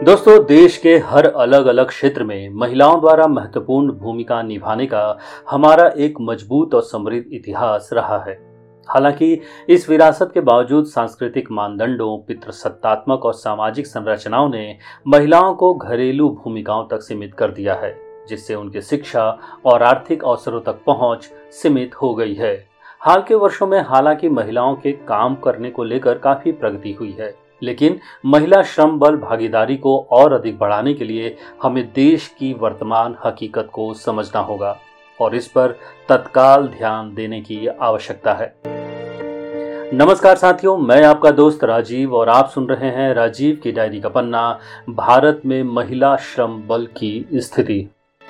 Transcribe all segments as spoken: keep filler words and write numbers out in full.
दोस्तों, देश के हर अलग अलग क्षेत्र में महिलाओं द्वारा महत्वपूर्ण भूमिका निभाने का हमारा एक मजबूत और समृद्ध इतिहास रहा है। हालांकि इस विरासत के बावजूद सांस्कृतिक मानदंडों, पितृसत्तात्मक और सामाजिक संरचनाओं ने महिलाओं को घरेलू भूमिकाओं तक सीमित कर दिया है, जिससे उनकी शिक्षा और आर्थिक अवसरों तक पहुंच सीमित हो गई है। हाल के वर्षों में हालांकि महिलाओं के काम करने को लेकर काफी प्रगति हुई है, लेकिन महिला श्रम बल भागीदारी को और अधिक बढ़ाने के लिए हमें देश की वर्तमान हकीकत को समझना होगा और इस पर तत्काल ध्यान देने की आवश्यकता है। नमस्कार साथियों, मैं आपका दोस्त राजीव और आप सुन रहे हैं राजीव की डायरी का पन्ना, भारत में महिला श्रम बल की स्थिति।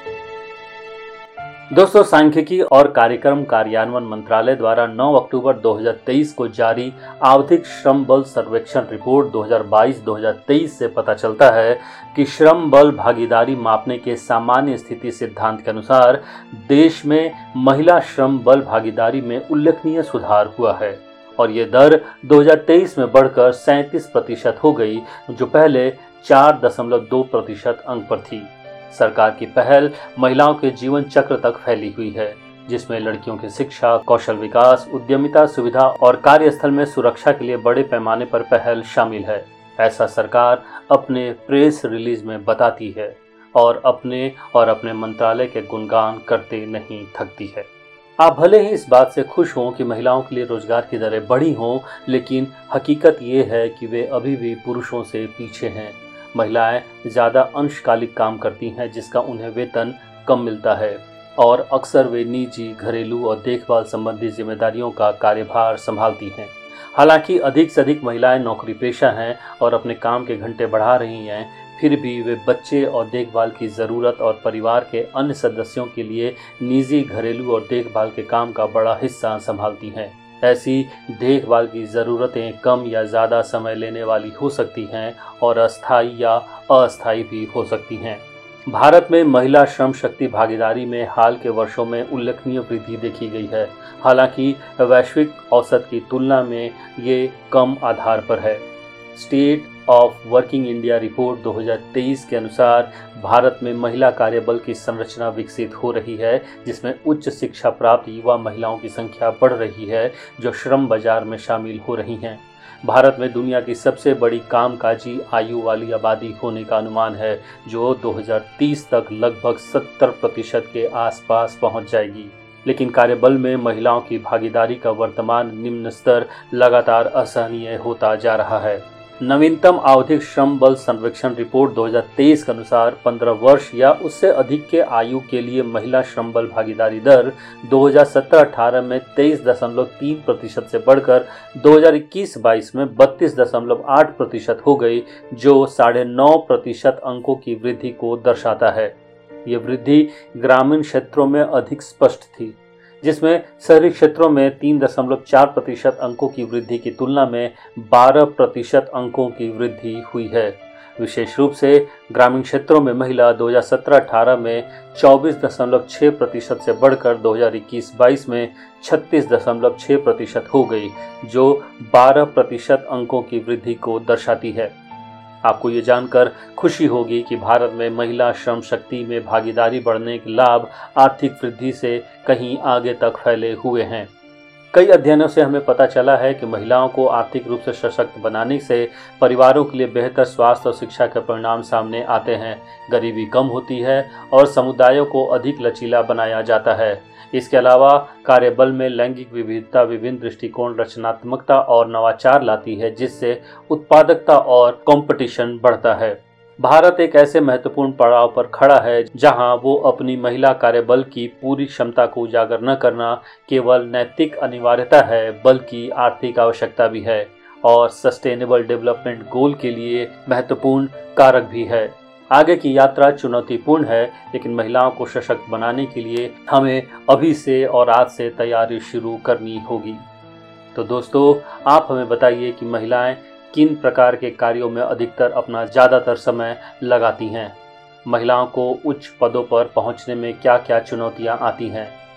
दोस्तों, सांख्यिकी और कार्यक्रम कार्यान्वयन मंत्रालय द्वारा नौ अक्टूबर दो हज़ार तेईस को जारी आवधिक श्रम बल सर्वेक्षण रिपोर्ट दो हज़ार बाईस दो हज़ार तेईस से पता चलता है कि श्रम बल भागीदारी मापने के सामान्य स्थिति सिद्धांत के अनुसार देश में महिला श्रम बल भागीदारी में उल्लेखनीय सुधार हुआ है और ये दर दो हज़ार तेईस में बढ़कर सैंतीस प्रतिशत हो गई, जो पहले चार दशमलव दो प्रतिशत अंक पर थी। सरकार की पहल महिलाओं के जीवन चक्र तक फैली हुई है, जिसमें लड़कियों की शिक्षा, कौशल विकास, उद्यमिता सुविधा और कार्यस्थल में सुरक्षा के लिए बड़े पैमाने पर पहल शामिल है। ऐसा सरकार अपने प्रेस रिलीज में बताती है और अपने और अपने मंत्रालय के गुणगान करते नहीं थकती है। आप भले ही इस बात से खुश हों कि महिलाओं के लिए रोजगार की दरें बढ़ी हों, लेकिन हकीकत ये है कि वे अभी भी पुरुषों से पीछे हैं। महिलाएं ज़्यादा अंशकालिक काम करती हैं, जिसका उन्हें वेतन कम मिलता है और अक्सर वे निजी, घरेलू और देखभाल संबंधी जिम्मेदारियों का कार्यभार संभालती हैं। हालांकि अधिक से अधिक महिलाएं नौकरी पेशा हैं और अपने काम के घंटे बढ़ा रही हैं, फिर भी वे बच्चे और देखभाल की ज़रूरत और परिवार के अन्य सदस्यों के लिए निजी, घरेलू और देखभाल के काम का बड़ा हिस्सा संभालती हैं। ऐसी देखभाल की ज़रूरतें कम या ज़्यादा समय लेने वाली हो सकती हैं और अस्थायी या अस्थायी भी हो सकती हैं। भारत में महिला श्रम शक्ति भागीदारी में हाल के वर्षों में उल्लेखनीय वृद्धि देखी गई है। हालांकि वैश्विक औसत की तुलना में ये कम आधार पर है। State of working India report दो हज़ार तेईस के अनुसार भारत में महिला कार्यबल की संरचना विकसित हो रही है, जिसमें उच्च शिक्षा प्राप्त युवा महिलाओं की संख्या बढ़ रही है जो श्रम बाजार में शामिल हो रही हैं। भारत में दुनिया की सबसे बड़ी कामकाजी आयु वाली आबादी होने का अनुमान है, जो दो हज़ार तीस तक लगभग सत्तर प्रतिशत के आसपास पहुंच जाएगी। लेकिन कार्यबल में महिलाओं की भागीदारी का वर्तमान निम्न स्तर लगातार असहनीय होता जा रहा है। नवीनतम आवधिक श्रम बल सर्वेक्षण रिपोर्ट दो हज़ार तेईस के अनुसार पंद्रह वर्ष या उससे अधिक के आयु के लिए महिला श्रम बल भागीदारी दर दो हज़ार सत्रह अठारह में तेईस दशमलव तीन प्रतिशत से बढ़कर दो हज़ार इक्कीस बाईस में बत्तीस दशमलव आठ प्रतिशत हो गई, जो साढ़े नौ प्रतिशत अंकों की वृद्धि को दर्शाता है। ये वृद्धि ग्रामीण क्षेत्रों में अधिक स्पष्ट थी, जिसमें शहरी क्षेत्रों में तीन दशमलव चार प्रतिशत अंकों की वृद्धि की तुलना में बारह प्रतिशत अंकों की वृद्धि हुई है। विशेष रूप से ग्रामीण क्षेत्रों में महिला दो हज़ार सत्रह अठारह में चौबीस दशमलव छह प्रतिशत से बढ़कर दो हज़ार इक्कीस बाईस में छत्तीस दशमलव छह प्रतिशत हो गई, जो बारह प्रतिशत अंकों की वृद्धि को दर्शाती है। आपको ये जानकर खुशी होगी कि भारत में महिला श्रम शक्ति में भागीदारी बढ़ने के लाभ आर्थिक वृद्धि से कहीं आगे तक फैले हुए हैं। कई अध्ययनों से हमें पता चला है कि महिलाओं को आर्थिक रूप से सशक्त बनाने से परिवारों के लिए बेहतर स्वास्थ्य और शिक्षा के परिणाम सामने आते हैं, गरीबी कम होती है और समुदायों को अधिक लचीला बनाया जाता है। इसके अलावा कार्यबल में लैंगिक विविधता विभिन्न दृष्टिकोण, रचनात्मकता और नवाचार लाती है, जिससे उत्पादकता और कंपटीशन बढ़ता है। भारत एक ऐसे महत्वपूर्ण पड़ाव पर खड़ा है जहां वो अपनी महिला कार्यबल की पूरी क्षमता को उजागर न करना केवल नैतिक अनिवार्यता है, बल्कि आर्थिक आवश्यकता भी है और सस्टेनेबल डेवलपमेंट गोल के लिए महत्वपूर्ण कारक भी है। आगे की यात्रा चुनौतीपूर्ण है, लेकिन महिलाओं को सशक्त बनाने के लिए हमें अभी से और आज से तैयारी शुरू करनी होगी। तो दोस्तों, आप हमें बताइए कि महिलाएं किन प्रकार के कार्यों में अधिकतर अपना ज़्यादातर समय लगाती हैं। महिलाओं को उच्च पदों पर पहुंचने में क्या क्या चुनौतियां आती हैं।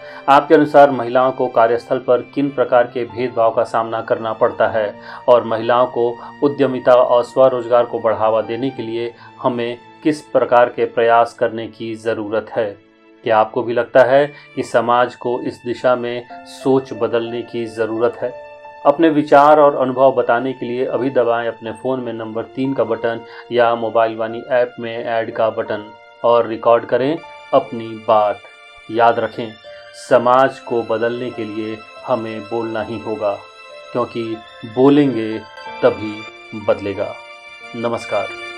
आपके अनुसार महिलाओं को कार्यस्थल पर किन प्रकार के भेदभाव का सामना करना पड़ता है और महिलाओं को उद्यमिता और स्वरोजगार को बढ़ावा देने के लिए हमें किस प्रकार के प्रयास करने की ज़रूरत है? क्या आपको भी लगता है कि समाज को इस दिशा में सोच बदलने की ज़रूरत है? अपने विचार और अनुभव बताने के लिए अभी दबाएं अपने फ़ोन में नंबर तीन का बटन या मोबाइल वाणी ऐप में ऐड का बटन और रिकॉर्ड करें अपनी बात। याद रखें, समाज को बदलने के लिए हमें बोलना ही होगा, क्योंकि बोलेंगे तभी बदलेगा। नमस्कार।